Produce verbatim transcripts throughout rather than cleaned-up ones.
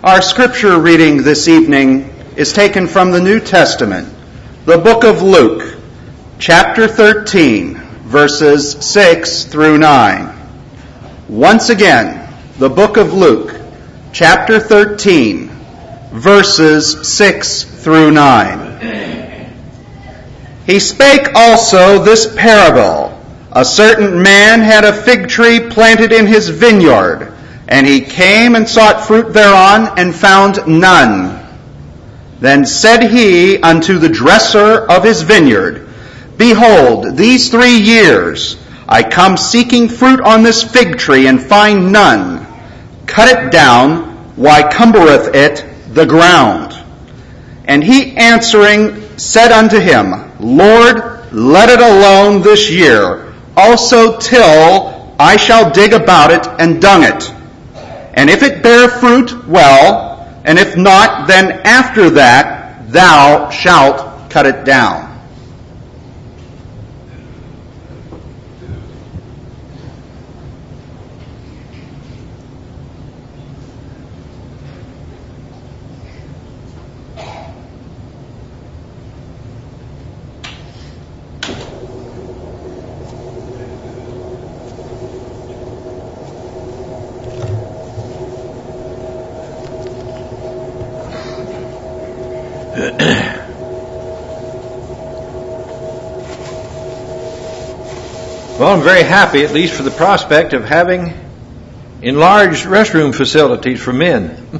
Our scripture reading this evening is taken from the New Testament, the book of Luke, chapter thirteen, verses six through nine. Once again, the book of Luke, chapter thirteen, verses six through nine. He spake also this parable. A certain man had a fig tree planted in his vineyard, and he came and sought fruit thereon, and found none. Then said he unto the dresser of his vineyard, Behold, these three years I come seeking fruit on this fig tree, and find none. Cut it down, why cumbereth it the ground? And he answering said unto him, Lord, let it alone this year, also till I shall dig about it and dung it. And if it bear fruit, well, and if not, then after that thou shalt cut it down. Well, I'm very happy, at least for the prospect of having enlarged restroom facilities for men.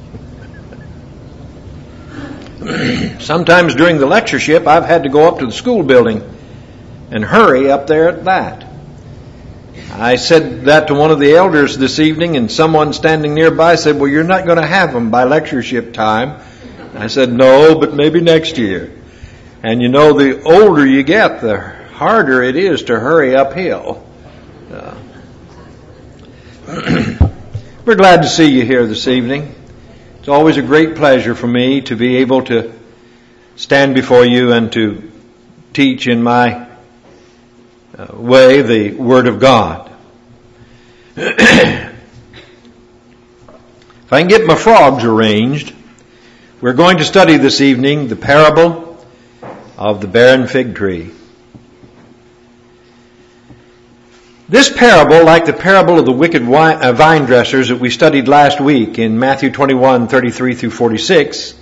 Sometimes during the lectureship, I've had to go up to the school building and hurry up there at that. I said that to one of the elders this evening, and someone standing nearby said, well, you're not going to have them by lectureship time. I said, no, but maybe next year. And you know, the older you get, the harder it is to hurry uphill. Uh, we're glad to see you here this evening. It's always a great pleasure for me to be able to stand before you and to teach in my uh, way the Word of God. If I can get my frogs arranged, we're going to study this evening the parable of the barren fig tree. This parable, like the parable of the wicked vine dressers that we studied last week in Matthew twenty-one, thirty-three through forty-six,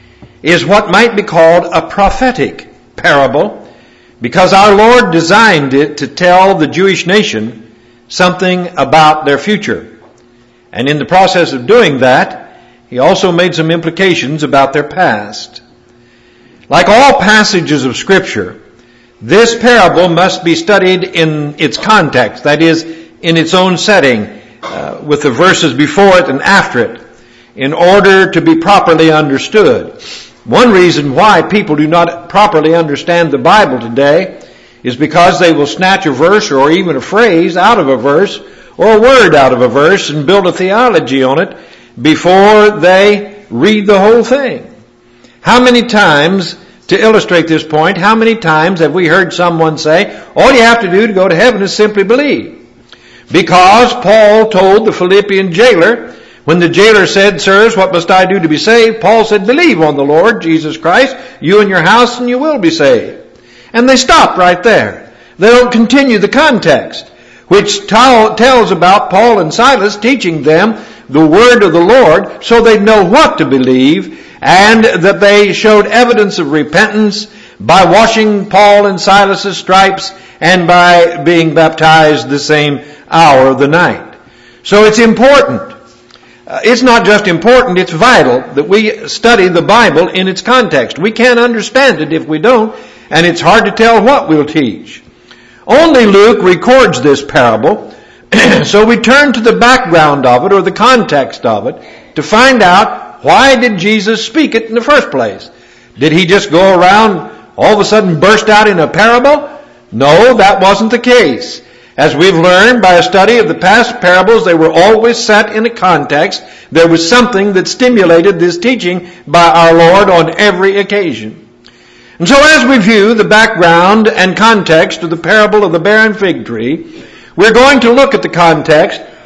is what might be called a prophetic parable, because our Lord designed it to tell the Jewish nation something about their future. And in the process of doing that, He also made some implications about their past. Like all passages of Scripture, this parable must be studied in its context, that is, in its own setting, uh, with the verses before it and after it, in order to be properly understood. One reason why people do not properly understand the Bible today is because they will snatch a verse or even a phrase out of a verse or a word out of a verse and build a theology on it before they read the whole thing. How many times, to illustrate this point, how many times have we heard someone say, all you have to do to go to heaven is simply believe? Because Paul told the Philippian jailer, when the jailer said, Sirs, what must I do to be saved? Paul said, believe on the Lord Jesus Christ, you and your house, and you will be saved. And they stop right there. They don't continue the context, which t- tells about Paul and Silas teaching them the word of the Lord so they know what to believe, and that they showed evidence of repentance by washing Paul and Silas' stripes and by being baptized the same hour of the night. So it's important. Uh, it's not just important, it's vital that we study the Bible in its context. We can't understand it if we don't, and it's hard to tell what we'll teach. Only Luke records this parable, so we turn to the background of it or the context of it to find out, why did Jesus speak it in the first place? Did He just go around all of a sudden burst out in a parable? No, that wasn't the case. As we've learned by a study of the past parables, they were always set in a context. There was something that stimulated this teaching by our Lord on every occasion. And so as we view the background and context of the parable of the barren fig tree, we're going to look at the context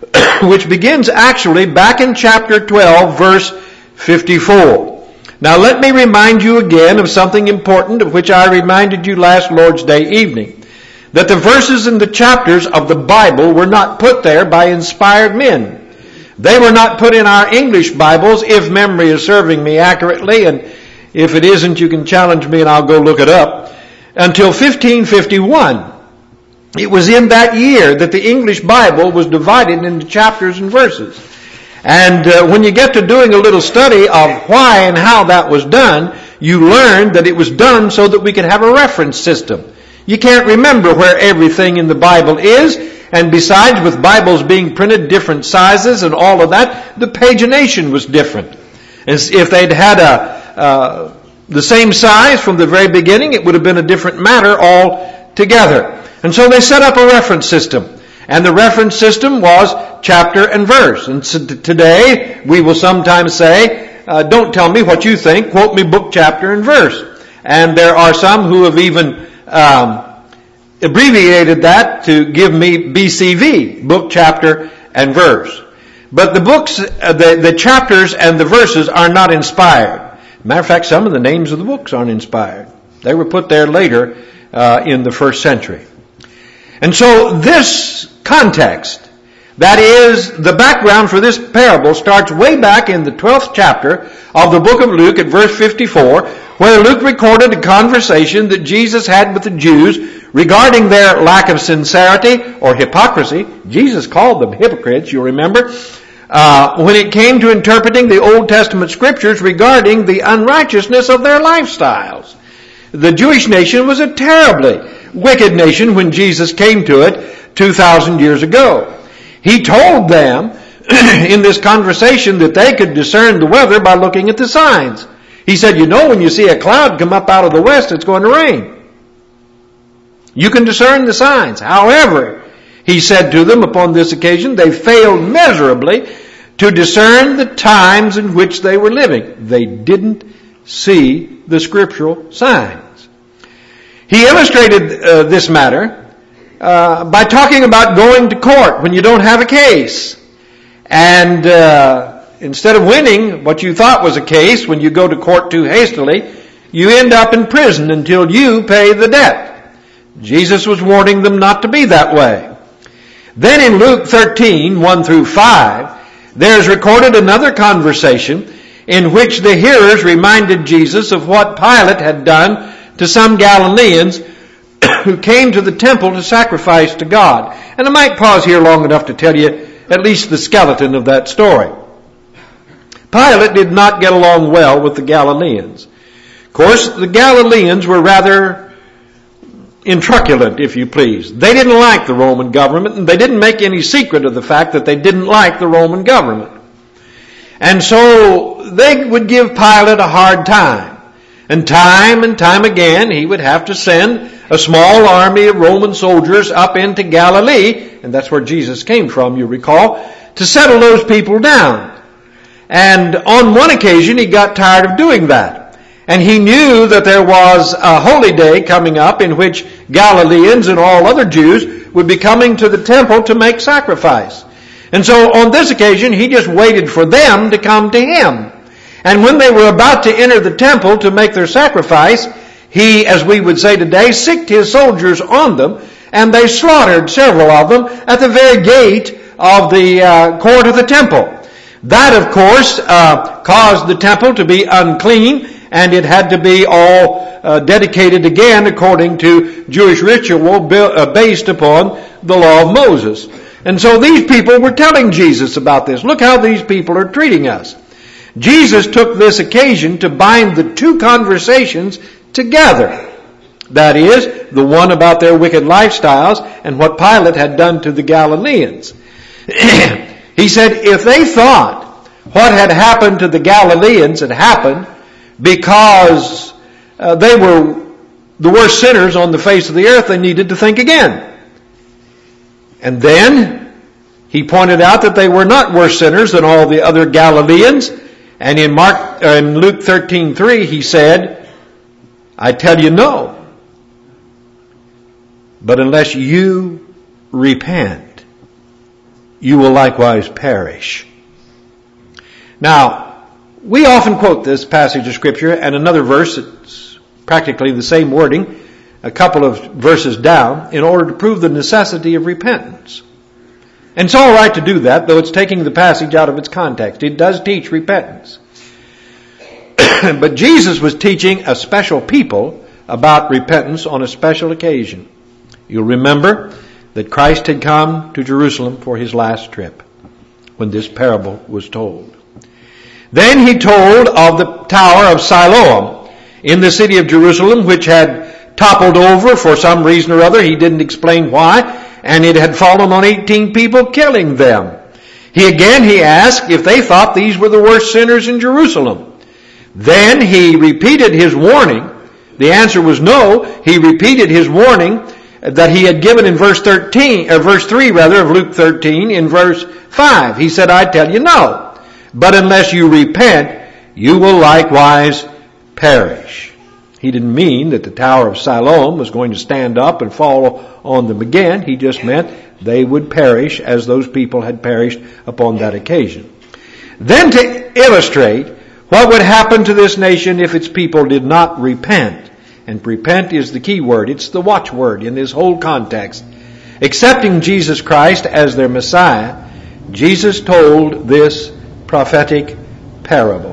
which begins actually back in chapter twelve, verse fifty-four. Now let me remind you again of something important of which I reminded you last Lord's Day evening. That the verses in the chapters of the Bible were not put there by inspired men. They were not put in our English Bibles, if memory is serving me accurately, and if it isn't, you can challenge me and I'll go look it up, until fifteen fifty-one. It was in that year that the English Bible was divided into chapters and verses. And uh, when you get to doing a little study of why and how that was done, you learn that it was done so that we could have a reference system. You can't remember where everything in the Bible is, and besides, with Bibles being printed different sizes and all of that, the pagination was different. As if they'd had a uh, the same size from the very beginning, it would have been a different matter altogether. And so they set up a reference system. And the reference system was chapter and verse. And so today, we will sometimes say, uh, don't tell me what you think, quote me book, chapter, and verse. And there are some who have even um, abbreviated that to give me B C V, book, chapter, and verse. But the books, uh, the, the chapters and the verses are not inspired. Matter of fact, some of the names of the books aren't inspired. They were put there later uh, in the first century. And so this context, that is, the background for this parable, starts way back in the twelfth chapter of the book of Luke at verse fifty-four, where Luke recorded a conversation that Jesus had with the Jews regarding their lack of sincerity or hypocrisy. Jesus called them hypocrites, you'll remember, uh, when it came to interpreting the Old Testament scriptures regarding the unrighteousness of their lifestyles. The Jewish nation was a terribly wicked nation when Jesus came to it two thousand years ago. He told them in this conversation that they could discern the weather by looking at the signs. He said, you know, when you see a cloud come up out of the west, it's going to rain. You can discern the signs. However, he said to them upon this occasion, they failed miserably to discern the times in which they were living. They didn't see the scriptural signs. He illustrated uh, this matter uh, by talking about going to court when you don't have a case. And uh, instead of winning what you thought was a case when you go to court too hastily, you end up in prison until you pay the debt. Jesus was warning them not to be that way. Then in Luke thirteen, one through five, there's recorded another conversation in which the hearers reminded Jesus of what Pilate had done to some Galileans who came to the temple to sacrifice to God. And I might pause here long enough to tell you at least the skeleton of that story. Pilate did not get along well with the Galileans. Of course, the Galileans were rather intruculent, if you please. They didn't like the Roman government, and they didn't make any secret of the fact that they didn't like the Roman government. And so they would give Pilate a hard time. And time and time again, he would have to send a small army of Roman soldiers up into Galilee, and that's where Jesus came from, you recall, to settle those people down. And on one occasion, he got tired of doing that. And he knew that there was a holy day coming up in which Galileans and all other Jews would be coming to the temple to make sacrifice. And so on this occasion, he just waited for them to come to him. And when they were about to enter the temple to make their sacrifice, he, as we would say today, sicked his soldiers on them, and they slaughtered several of them at the very gate of the uh, court of the temple. That, of course, uh, caused the temple to be unclean, and it had to be all uh, dedicated again according to Jewish ritual based upon the law of Moses. And so these people were telling Jesus about this. Look how these people are treating us. Jesus took this occasion to bind the two conversations together. That is, the one about their wicked lifestyles and what Pilate had done to the Galileans. He said if they thought what had happened to the Galileans had happened because uh, they were the worst sinners on the face of the earth, they needed to think again. And then he pointed out that they were not worse sinners than all the other Galileans. And in Mark, uh, in Luke thirteen three, he said, I tell you no. But unless you repent, you will likewise perish. Now, we often quote this passage of Scripture and another verse, it's practically the same wording, a couple of verses down, in order to prove the necessity of repentance. And it's all right to do that, though it's taking the passage out of its context. It does teach repentance. But Jesus was teaching a special people about repentance on a special occasion. You'll remember that Christ had come to Jerusalem for his last trip when this parable was told. Then he told of the Tower of Siloam in the city of Jerusalem, which had toppled over for some reason or other. He didn't explain why, and it had fallen on eighteen people, killing them. He again, he asked if they thought these were the worst sinners in Jerusalem. Then he repeated his warning. The answer was no. He repeated his warning that he had given in verse thirteen, or verse three rather, of Luke thirteen, in verse five. He said, I tell you no. But unless you repent, you will likewise perish. He didn't mean that the Tower of Siloam was going to stand up and fall on them again. He just meant they would perish as those people had perished upon that occasion. Then to illustrate what would happen to this nation if its people did not repent. And repent is the key word. It's the watchword in this whole context. Accepting Jesus Christ as their Messiah, Jesus told this prophetic parable.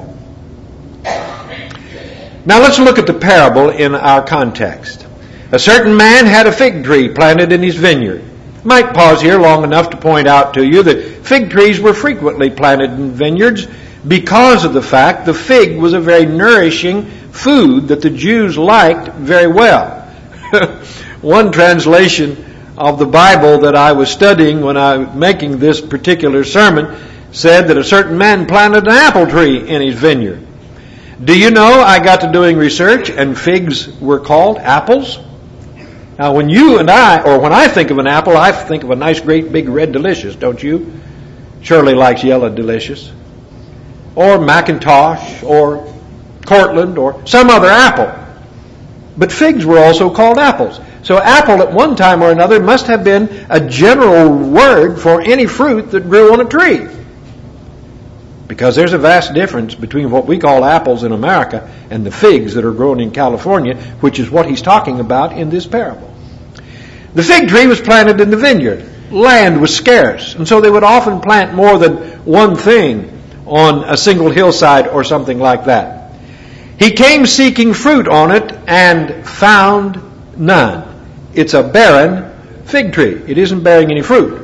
Now let's look at the parable in our context. A certain man had a fig tree planted in his vineyard. I might pause here long enough to point out to you that fig trees were frequently planted in vineyards because of the fact the fig was a very nourishing food that the Jews liked very well. One translation of the Bible that I was studying when I was making this particular sermon said that a certain man planted an apple tree in his vineyard. Do you know I got to doing research and figs were called apples? Now when you and I, or when I think of an apple, I think of a nice great big red delicious, don't you? Shirley likes yellow delicious. Or Macintosh, or Cortland, or some other apple. But figs were also called apples. So apple at one time or another must have been a general word for any fruit that grew on a tree. Because there's a vast difference between what we call apples in America and the figs that are grown in California, which is what he's talking about in this parable. The fig tree was planted in the vineyard. Land was scarce, and so they would often plant more than one thing on a single hillside or something like that. He came seeking fruit on it and found none. It's a barren fig tree. It isn't bearing any fruit.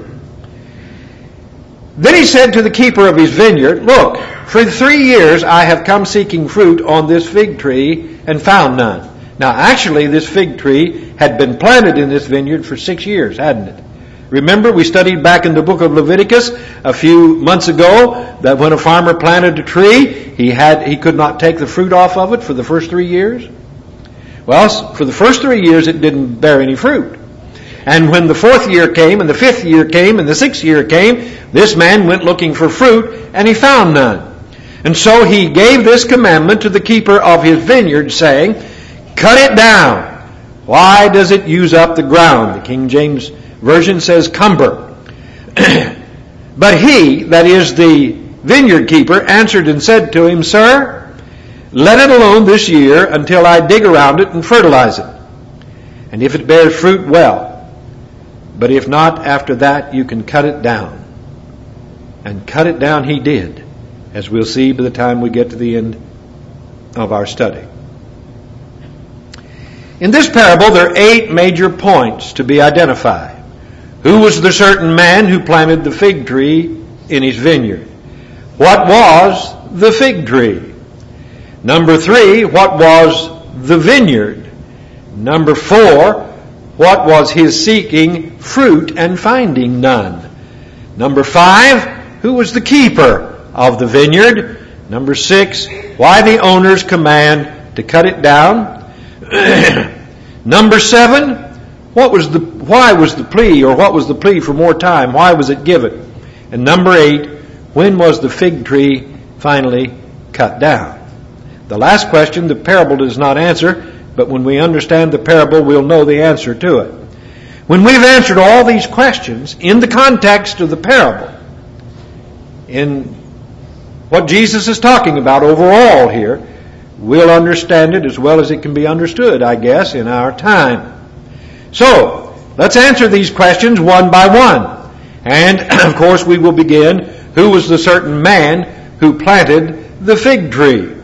Then he said to the keeper of his vineyard, look, for three years I have come seeking fruit on this fig tree and found none. Now actually this fig tree had been planted in this vineyard for six years, hadn't it? Remember we studied back in the book of Leviticus a few months ago that when a farmer planted a tree, he had he could not take the fruit off of it for the first three years. Well, for the first three years it didn't bear any fruit. And when the fourth year came, and the fifth year came, and the sixth year came, this man went looking for fruit, and he found none. And so he gave this commandment to the keeper of his vineyard, saying, cut it down. Why does it use up the ground? The King James Version says cumber. But he, that is the vineyard keeper, answered and said to him, sir, let it alone this year until I dig around it and fertilize it. And if it bears fruit, well. But if not, after that, you can cut it down. And cut it down he did, as we'll see by the time we get to the end of our study. In this parable, there are eight major points to be identified. Who was the certain man who planted the fig tree in his vineyard? What was the fig tree? Number three, what was the vineyard? Number four, what was his seeking fruit and finding none? Number five, who was the keeper of the vineyard? Number six, why the owner's command to cut it down? Number seven, what was the why was the plea, or what was the plea for more time? Why was it given? And number eight, when was the fig tree finally cut down? The last question the parable does not answer, but when we understand the parable, we'll know the answer to it. When we've answered all these questions in the context of the parable, in what Jesus is talking about overall here, we'll understand it as well as it can be understood, I guess, in our time. So, let's answer these questions one by one. And, of course, we will begin, who was the certain man who planted the fig tree?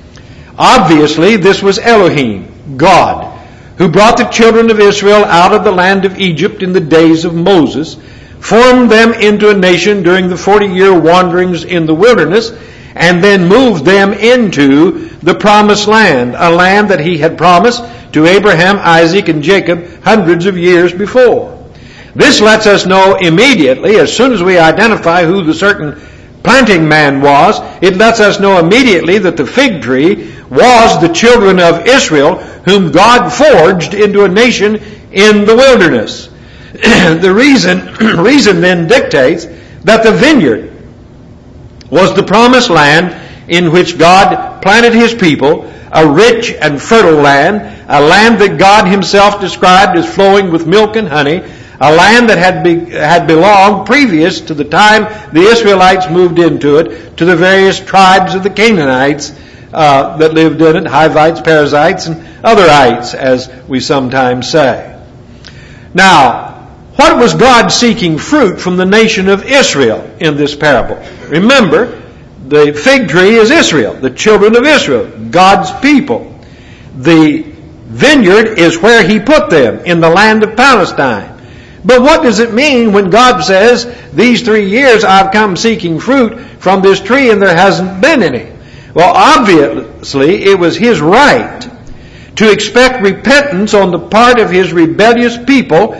Obviously, this was Elohim, God, who brought the children of Israel out of the land of Egypt in the days of Moses, formed them into a nation during the forty-year wanderings in the wilderness, and then moved them into the promised land, a land that he had promised to Abraham, Isaac, and Jacob hundreds of years before. This lets us know immediately, as soon as we identify who the certain planting man was, it lets us know immediately that the fig tree was the children of Israel, whom God forged into a nation in the wilderness. The reason, reason then dictates that the vineyard was the promised land in which God planted his people, a rich and fertile land, a land that God himself described as flowing with milk and honey, a land that had be, had belonged previous to the time the Israelites moved into it to the various tribes of the Canaanites uh, that lived in it, Hivites, Perizzites, and otherites, as we sometimes say. Now, what was God seeking fruit from the nation of Israel in this parable? Remember, the fig tree is Israel, the children of Israel, God's people. The vineyard is where he put them, in the land of Palestine. But what does it mean when God says, these three years I've come seeking fruit from this tree and there hasn't been any? Well, obviously, it was his right to expect repentance on the part of his rebellious people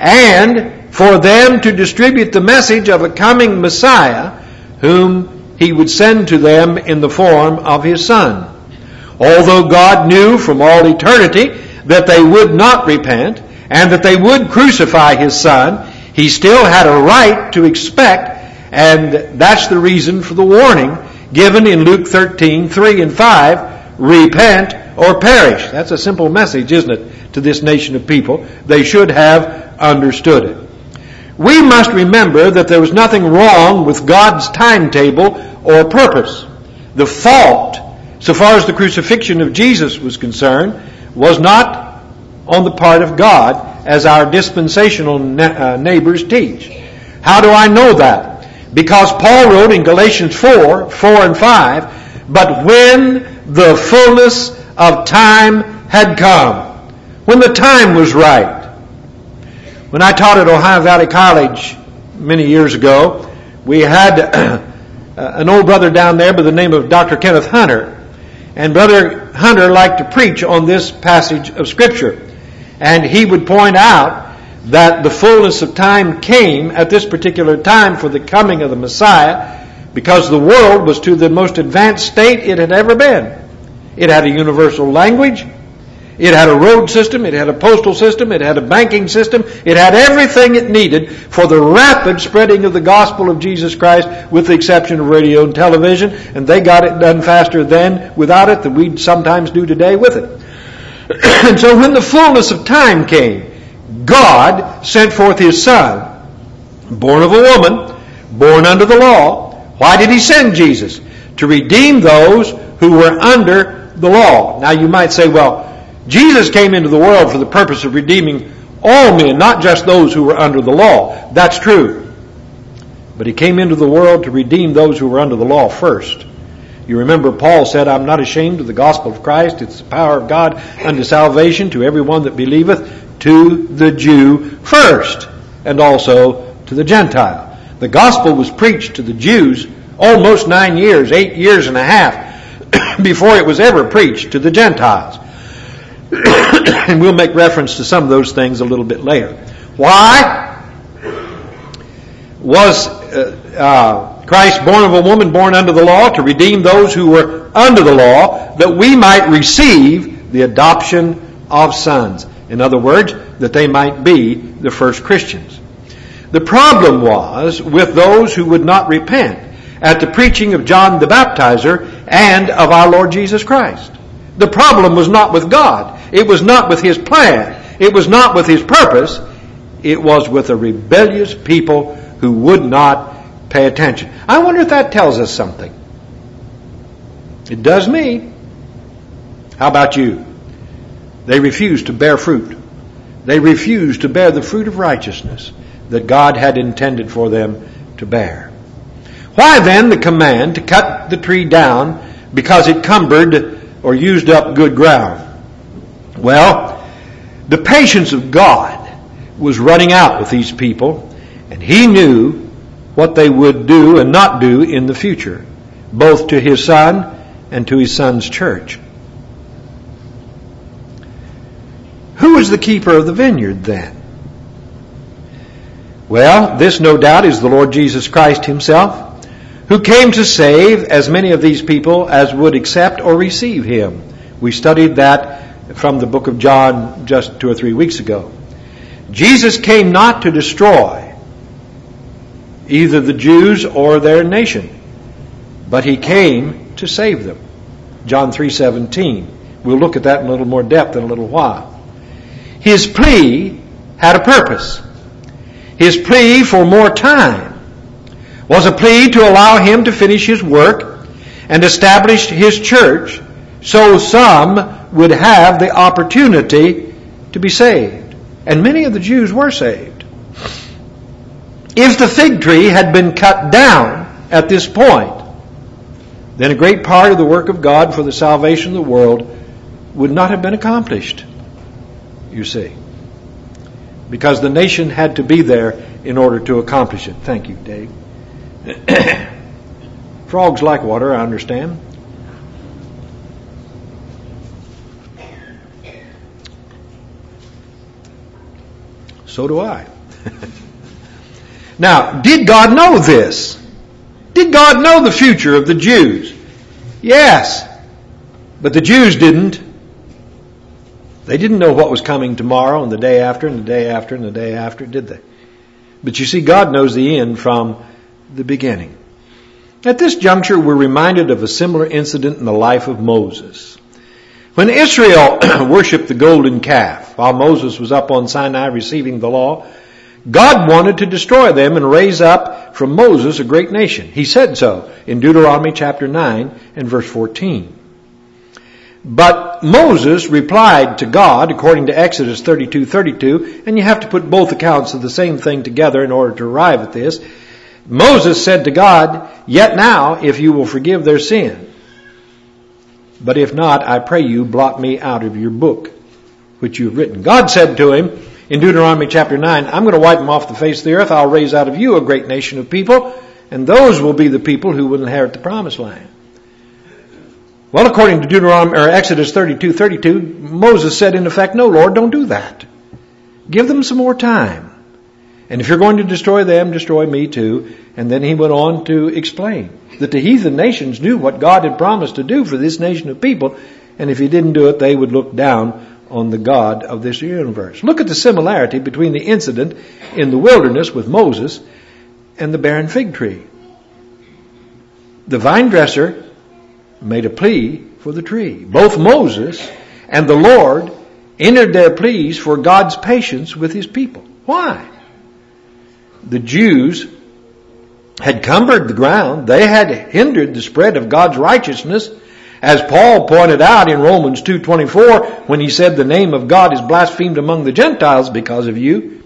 and for them to distribute the message of a coming Messiah whom he would send to them in the form of his Son. Although God knew from all eternity that they would not repent and that they would crucify his Son, he still had a right to expect, and that's the reason for the warning given in Luke thirteen, three and five, repent or perish. That's a simple message, isn't it, to this nation of people? They should have understood it. We must remember that there was nothing wrong with God's timetable or purpose. The fault, so far as the crucifixion of Jesus was concerned, was not on the part of God, as our dispensational na- uh, neighbors teach. How do I know that? Because Paul wrote in Galatians four, four and five, but when the fullness of time had come, when the time was right. When I taught at Ohio Valley College many years ago, we had uh, an old brother down there by the name of Doctor Kenneth Hunter. And Brother Hunter liked to preach on this passage of Scripture. And he would point out that the fullness of time came at this particular time for the coming of the Messiah, because the world was to the most advanced state it had ever been. It had a universal language. It had a road system. It had a postal system. It had a banking system. It had everything it needed for the rapid spreading of the gospel of Jesus Christ, with the exception of radio and television. And they got it done faster then without it than we sometimes do today with it. And so when the fullness of time came, God sent forth his Son, born of a woman, born under the law. Why did he send Jesus? To redeem those who were under the law. Now you might say, well, Jesus came into the world for the purpose of redeeming all men, not just those who were under the law. That's true. But he came into the world to redeem those who were under the law first. You remember Paul said, I'm not ashamed of the gospel of Christ. It's the power of God unto salvation to everyone that believeth, to the Jew first, and also to the Gentile. The gospel was preached to the Jews almost nine years, eight years and a half, before it was ever preached to the Gentiles. And we'll make reference to some of those things a little bit later. Why was uh, uh, Christ born of a woman, born under the law, to redeem those who were under the law, that we might receive the adoption of sons? In other words, that they might be the first Christians. The problem was with those who would not repent at the preaching of John the Baptizer and of our Lord Jesus Christ. The problem was not with God. It was not with his plan. It was not with his purpose. it was with a rebellious people who would not pay attention. I wonder if that tells us something. It does me. How about you? They refused to bear fruit. They refused to bear the fruit of righteousness that God had intended for them to bear. Why then the command to cut the tree down because it cumbered or used up good ground? Well, the patience of God was running out with these people, and He knew what they would do and not do in the future, both to His Son and to His Son's church. Who is the keeper of the vineyard then? Well, this no doubt is the Lord Jesus Christ Himself, who came to save as many of these people as would accept or receive Him. We studied that from the book of John just two or three weeks ago. Jesus came not to destroy either the Jews or their nation, but He came to save them. John three seventeen. We'll look at that in a little more depth in a little while. His plea had a purpose. His plea for more time was a plea to allow Him to finish His work and establish His church so some would have the opportunity to be saved. And many of the Jews were saved. If the fig tree had been cut down at this point, then a great part of the work of God for the salvation of the world would not have been accomplished, you see. Because the nation had to be there in order to accomplish it. Thank you, Dave. Frogs like water, I understand. So do I. Now, did God know this? Did God know the future of the Jews? Yes. But the Jews didn't. They didn't know what was coming tomorrow and the day after and the day after and the day after, did they? But you see, God knows the end from the beginning. At this juncture, we're reminded of a similar incident in the life of Moses. When Israel worshipped the golden calf, while Moses was up on Sinai receiving the law, God wanted to destroy them and raise up from Moses a great nation. He said so in Deuteronomy chapter nine and verse fourteen. But Moses replied to God, according to Exodus thirty-two thirty-two, and you have to put both accounts of the same thing together in order to arrive at this. Moses said to God, "Yet now, if you will forgive their sin. But if not, I pray you, blot me out of your book, which you have written." God said to him in Deuteronomy chapter nine, "I'm going to wipe them off the face of the earth. I'll raise out of you a great nation of people, and those will be the people who will inherit the promised land." Well, according to Deuteronomy or Exodus thirty-two thirty-two, Moses said in effect, "No, Lord, don't do that. Give them some more time. And if you're going to destroy them, destroy me too." And then he went on to explain that the heathen nations knew what God had promised to do for this nation of people, and if He didn't do it, they would look down on the God of this universe. Look at the similarity between the incident in the wilderness with Moses and the barren fig tree. The vine dresser made a plea for the tree. Both Moses and the Lord entered their pleas for God's patience with His people. Why? The Jews had cumbered the ground. They had hindered the spread of God's righteousness, as Paul pointed out in Romans two twenty-four when he said the name of God is blasphemed among the Gentiles because of you.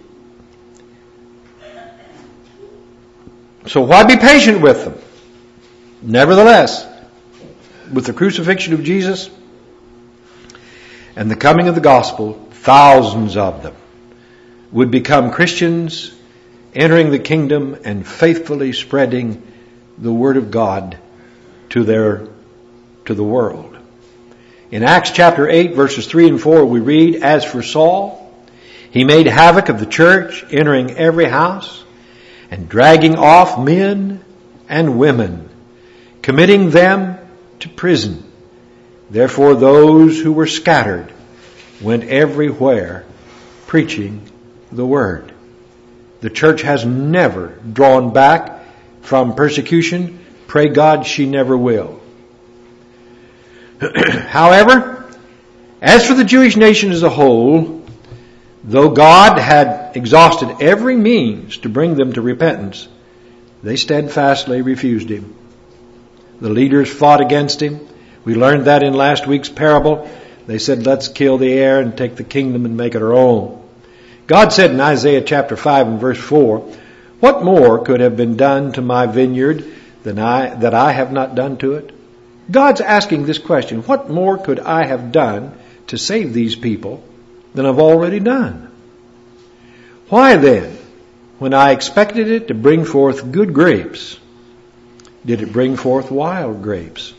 So why be patient with them? Nevertheless, with the crucifixion of Jesus and the coming of the gospel, thousands of them would become Christians, entering the kingdom and faithfully spreading the word of God to their to the world. In Acts chapter eight, verses three and four, we read, "As for Saul, he made havoc of the church, entering every house and dragging off men and women, committing them to prison. Therefore those who were scattered went everywhere preaching the word." The church has never drawn back from persecution. Pray God she never will. However, as for the Jewish nation as a whole, though God had had exhausted every means to bring them to repentance, they steadfastly refused him. The leaders fought against him. We learned that in last week's parable. They said, let's kill the heir and take the kingdom and make it our own. God said in Isaiah chapter five and verse four, what more could have been done to my vineyard than I, that I have not done to it? God's asking this question, what more could I have done to save these people than I've already done? Why then, when I expected it to bring forth good grapes, did it bring forth wild grapes?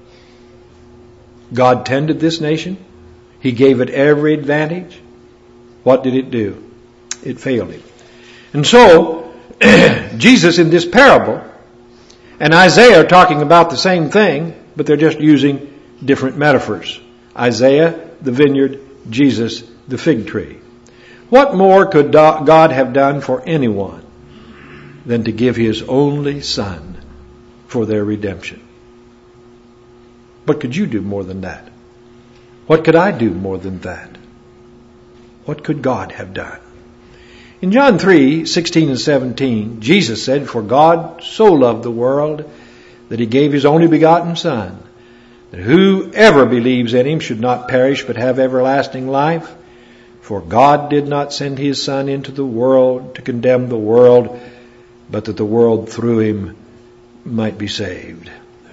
God tended this nation. He gave it every advantage. What did it do? It failed him. And so, Jesus in this parable and Isaiah are talking about the same thing, but they're just using different metaphors. Isaiah, the vineyard; Jesus, the fig tree. What more could God have done for anyone than to give his only Son for their redemption? What could you do more than that? What could I do more than that? What could God have done? In John three, sixteen and seventeen, Jesus said, for God so loved the world that he gave his only begotten Son, that whoever believes in him should not perish but have everlasting life. For God did not send his Son into the world to condemn the world, but that the world through him might be saved.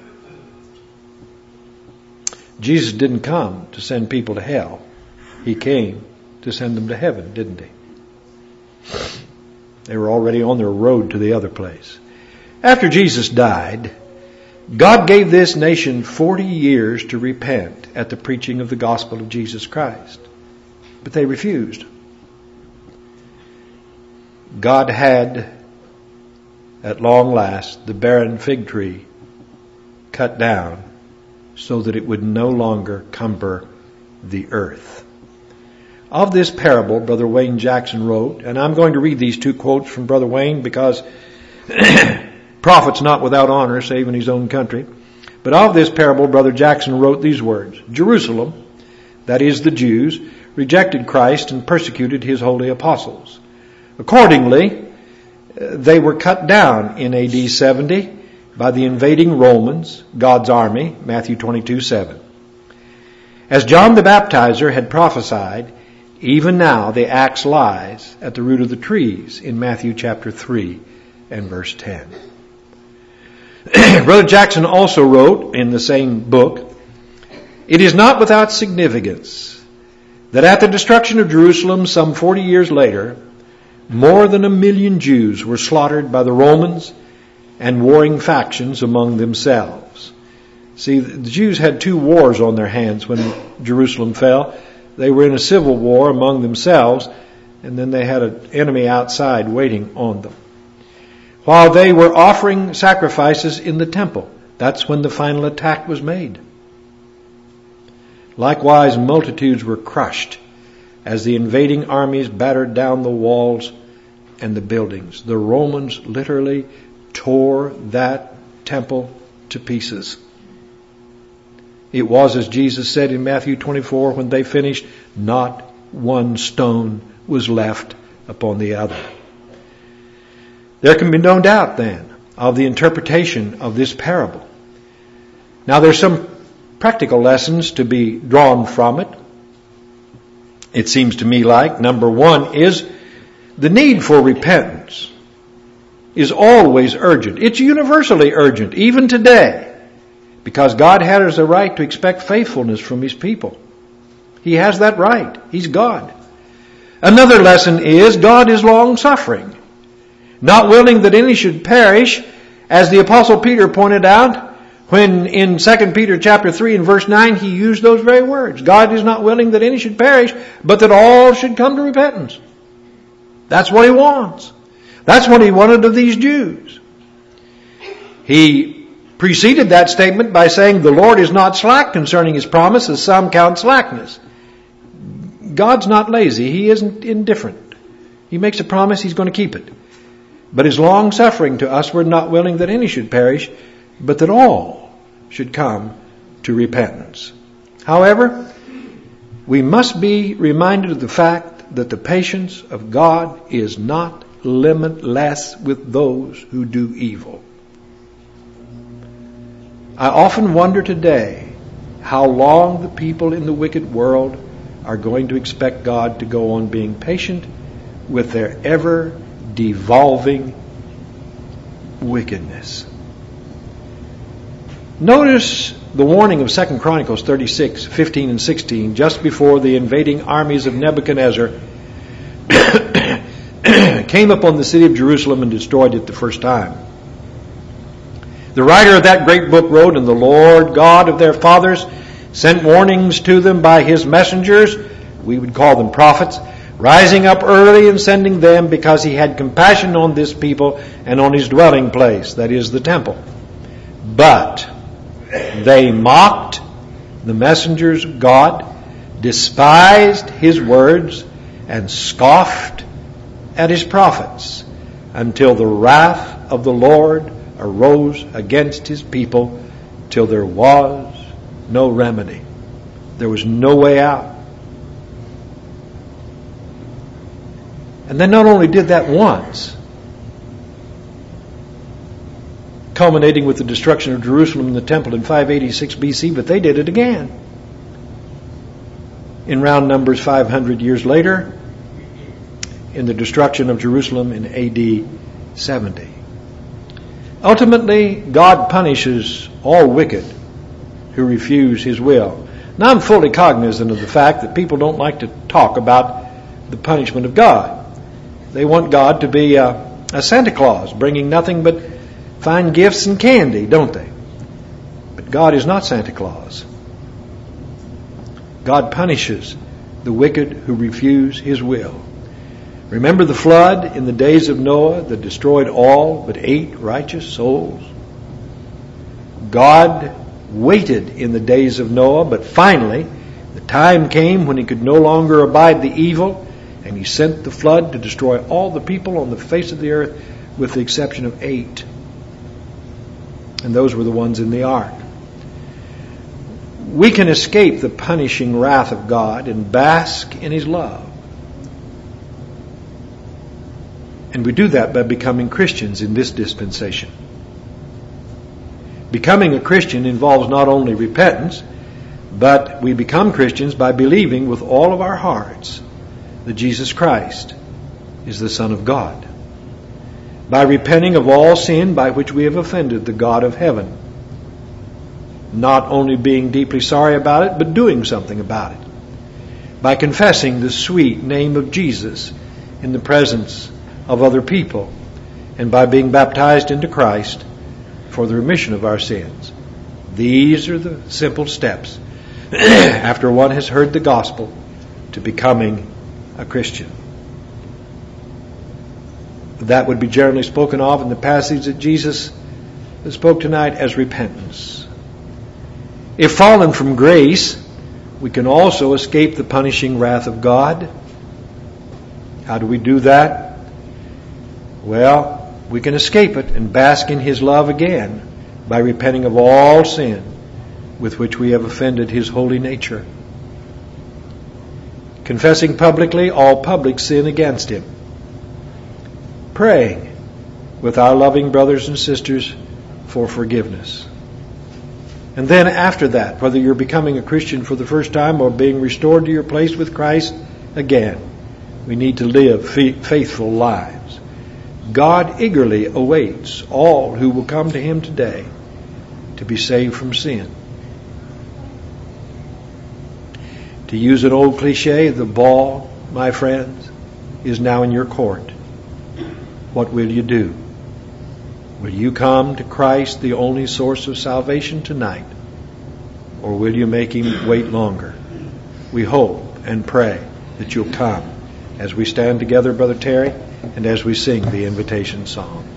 Jesus didn't come to send people to hell. He came to send them to heaven, didn't he? They were already on their road to the other place. After Jesus died, God gave this nation forty years to repent at the preaching of the gospel of Jesus Christ. But they refused. God had, at long last, the barren fig tree cut down so that it would no longer cumber the earth. Of this parable, Brother Wayne Jackson wrote, and I'm going to read these two quotes from Brother Wayne because prophet's not without honor, save in his own country. But of this parable, Brother Jackson wrote these words: Jerusalem, that is the Jews, rejected Christ and persecuted his holy apostles. Accordingly, they were cut down in A D seventy by the invading Romans, God's army, Matthew twenty-two seven. As John the Baptizer had prophesied, even now the axe lies at the root of the trees in Matthew chapter three and verse ten. Brother Jackson also wrote in the same book, it is not without significance that at the destruction of Jerusalem some forty years later, more than a million Jews were slaughtered by the Romans and warring factions among themselves. See, the Jews had two wars on their hands when Jerusalem fell. They were in a civil war among themselves, and then they had an enemy outside waiting on them. While they were offering sacrifices in the temple, that's when the final attack was made. Likewise, multitudes were crushed as the invading armies battered down the walls and the buildings. The Romans literally tore that temple to pieces. It was, as Jesus said in Matthew twenty-four, when they finished, not one stone was left upon the other. There can be no doubt then of the interpretation of this parable. Now there's some practical lessons to be drawn from it. It seems to me like, number one is the need for repentance is always urgent. It's universally urgent, even today. Because God has a right to expect faithfulness from his people. He has that right. He's God. Another lesson is God is long-suffering, not willing that any should perish, as the Apostle Peter pointed out when in Second Peter chapter three and verse nine he used those very words. God is not willing that any should perish, but that all should come to repentance. That's what he wants. That's what he wanted of these Jews. He preceded that statement by saying, the Lord is not slack concerning his promise, as some count slackness. God's not lazy. He isn't indifferent. He makes a promise, he's going to keep it. But his long suffering to us, we're not willing that any should perish, but that all should come to repentance. However, we must be reminded of the fact fact that the patience of God is not limitless with those who do evil. I often wonder today how long the people in the wicked world are going to expect God to go on being patient with their ever devolving wickedness. Notice the warning of Second Chronicles thirty-six, fifteen and sixteen, just before the invading armies of Nebuchadnezzar came upon the city of Jerusalem and destroyed it the first time. The writer of that great book wrote, "And the Lord God of their fathers sent warnings to them by his messengers," we would call them prophets, "rising up early and sending them, because he had compassion on this people and on his dwelling place," that is the temple. "But they mocked the messengers of God, despised his words, and scoffed at his prophets, until the wrath of the Lord arose against his people, till there was no remedy." There was no way out. And they not only did that once, culminating with the destruction of Jerusalem and the temple in five eighty-six B C, but they did it again. In round numbers, five hundred years later, in the destruction of Jerusalem in A D seventy. Ultimately, God punishes all wicked who refuse his will. Now, I'm fully cognizant of the fact that people don't like to talk about the punishment of God. They want God to be a, a Santa Claus, bringing nothing but fine gifts and candy, don't they? But God is not Santa Claus. God punishes the wicked who refuse his will. Remember the flood in the days of Noah that destroyed all but eight righteous souls? God waited in the days of Noah, but finally the time came when he could no longer abide the evil, and he sent the flood to destroy all the people on the face of the earth with the exception of eight. And those were the ones in the ark. We can escape the punishing wrath of God and bask in his love. And we do that by becoming Christians in this dispensation. Becoming a Christian involves not only repentance, but we become Christians by believing with all of our hearts that Jesus Christ is the Son of God. By repenting of all sin by which we have offended the God of heaven. Not only being deeply sorry about it, but doing something about it. By confessing the sweet name of Jesus in the presence of other people. And by being baptized into Christ for the remission of our sins. These are the simple steps after one has heard the gospel to becoming a Christian. That would be generally spoken of in the passage that Jesus spoke tonight as repentance. If fallen from grace, we can also escape the punishing wrath of God. How do we do that? Well, we can escape it and bask in his love again by repenting of all sin with which we have offended his holy nature. Confessing publicly all public sin against him. Praying with our loving brothers and sisters for forgiveness. And then after that, whether you're becoming a Christian for the first time or being restored to your place with Christ again, we need to live faithful lives. God eagerly awaits all who will come to him today to be saved from sin. To use an old cliche, the ball, my friends, is now in your court. What will you do? Will you come to Christ, the only source of salvation, tonight? Or will you make him wait longer? We hope and pray that you'll come as we stand together, Brother Terry, and as we sing the invitation song.